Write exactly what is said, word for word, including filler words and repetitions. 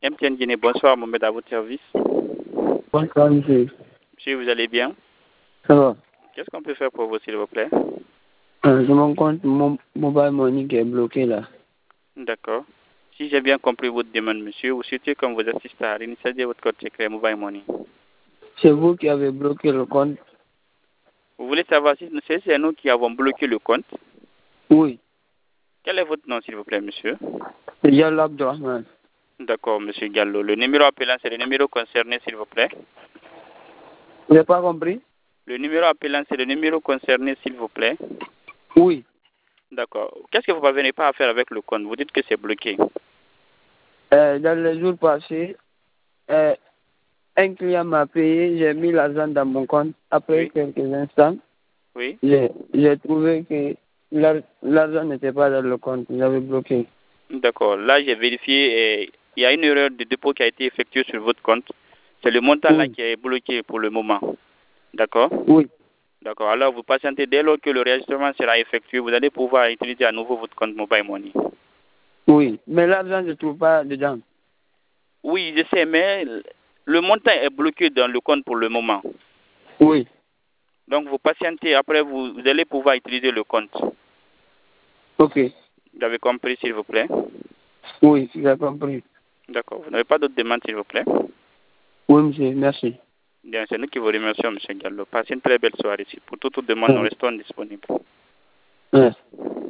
M T N Guinée, bonsoir, Mohamed, à votre service. Bonsoir, monsieur. Monsieur, vous allez bien? Ça va? Qu'est-ce qu'on peut faire pour vous, s'il vous plaît? Euh, je mon compte, mon mobile money qui est bloqué là. D'accord. Si j'ai bien compris votre demande, monsieur, vous souhaitez qu'on vous assiste à réinitialiser votre code secret Mobile Money. C'est vous qui avez bloqué le compte? Vous voulez savoir si c'est nous qui avons bloqué le compte? Oui. Quel est votre nom, s'il vous plaît, monsieur? C'est Yalla Abdurrahman. D'accord, monsieur Gallo. Le numéro appelant, c'est le numéro concerné, s'il vous plaît. Vous n'avez pas compris? Le numéro appelant, c'est le numéro concerné, s'il vous plaît. Oui. D'accord. Qu'est-ce que vous ne parvenez pas à faire avec le compte? Vous dites que c'est bloqué. Euh, dans les jours passés, euh, un client m'a payé, j'ai mis l'argent dans mon compte. Après Oui. quelques instants, Oui. j'ai trouvé que l'ar- l'argent n'était pas dans le compte. J'avais bloqué. D'accord. Là, j'ai vérifié et il y a une erreur de dépôt qui a été effectuée sur votre compte. C'est le montant là Oui. qui est bloqué pour le moment. D'accord? Oui. D'accord. Alors, vous patientez dès lors que le enregistrement sera effectué, vous allez pouvoir utiliser à nouveau votre compte Mobile Money. Oui. Mais l'argent, je ne trouve pas dedans. Oui, je sais, mais le montant est bloqué dans le compte pour le moment. Oui. Donc, vous patientez. Après, vous, vous allez pouvoir utiliser le compte. Ok. Vous avez compris, s'il vous plaît? Oui, j'ai compris. D'accord. Vous n'avez pas d'autres demandes, s'il vous plaît? Oui, monsieur. Merci. Bien, c'est nous qui vous remercions, M. Gallo. Passez une très belle soirée ici. Pour toute demande, nous Ouais. restons disponibles. Ouais.